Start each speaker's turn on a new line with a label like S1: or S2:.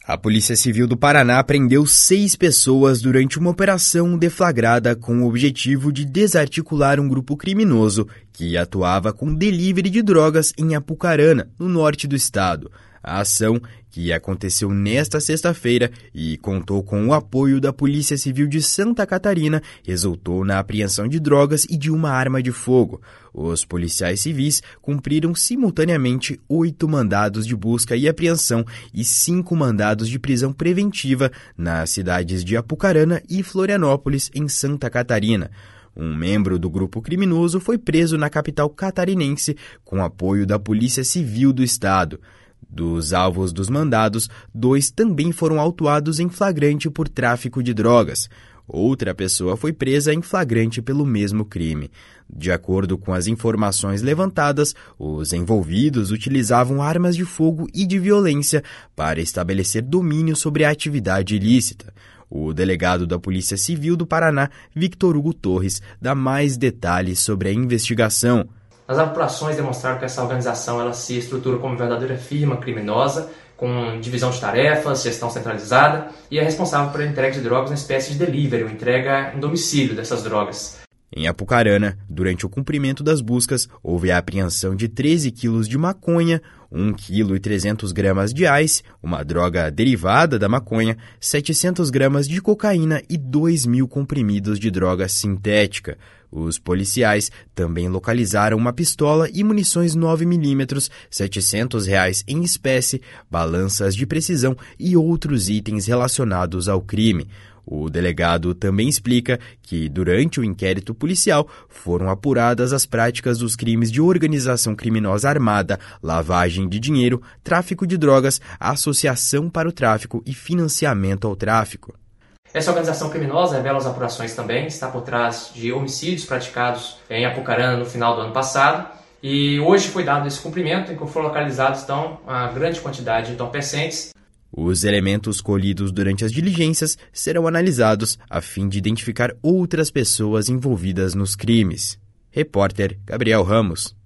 S1: A Polícia Civil do Paraná prendeu 6 pessoas durante uma operação deflagrada com o objetivo de desarticular um grupo criminoso que atuava com delivery de drogas em Apucarana, no norte do estado. A ação, que aconteceu nesta sexta-feira e contou com o apoio da Polícia Civil de Santa Catarina, resultou na apreensão de drogas e de uma arma de fogo. Os policiais civis cumpriram simultaneamente 8 mandados de busca e apreensão e 5 mandados de prisão preventiva nas cidades de Apucarana e Florianópolis, em Santa Catarina. Um membro do grupo criminoso foi preso na capital catarinense com apoio da Polícia Civil do estado. Dos alvos dos mandados, 2 também foram autuados em flagrante por tráfico de drogas. Outra pessoa foi presa em flagrante pelo mesmo crime. De acordo com as informações levantadas, os envolvidos utilizavam armas de fogo e de violência para estabelecer domínio sobre a atividade ilícita. O delegado da Polícia Civil do Paraná, Victor Hugo Torres, dá mais detalhes sobre a investigação.
S2: As apurações demonstraram que essa organização ela se estrutura como verdadeira firma criminosa, com divisão de tarefas, gestão centralizada, e é responsável pela entrega de drogas na espécie de delivery, ou entrega em domicílio dessas drogas.
S1: Em Apucarana, durante o cumprimento das buscas, houve a apreensão de 13 quilos de maconha, 1,3 kg de ice, uma droga derivada da maconha, 700 gramas de cocaína e 2.000 comprimidos de droga sintética. Os policiais também localizaram uma pistola e munições 9mm, R$ 700 em espécie, balanças de precisão e outros itens relacionados ao crime. O delegado também explica que, durante o inquérito policial, foram apuradas as práticas dos crimes de organização criminosa armada, lavagem de dinheiro, tráfico de drogas, associação para o tráfico e financiamento ao tráfico.
S2: Essa organização criminosa, revela as apurações também, está por trás de homicídios praticados em Apucarana no final do ano passado. E hoje foi dado esse cumprimento, em que foram localizados então uma grande quantidade de entorpecentes.
S1: Os elementos colhidos durante as diligências serão analisados a fim de identificar outras pessoas envolvidas nos crimes. Repórter Gabriel Ramos.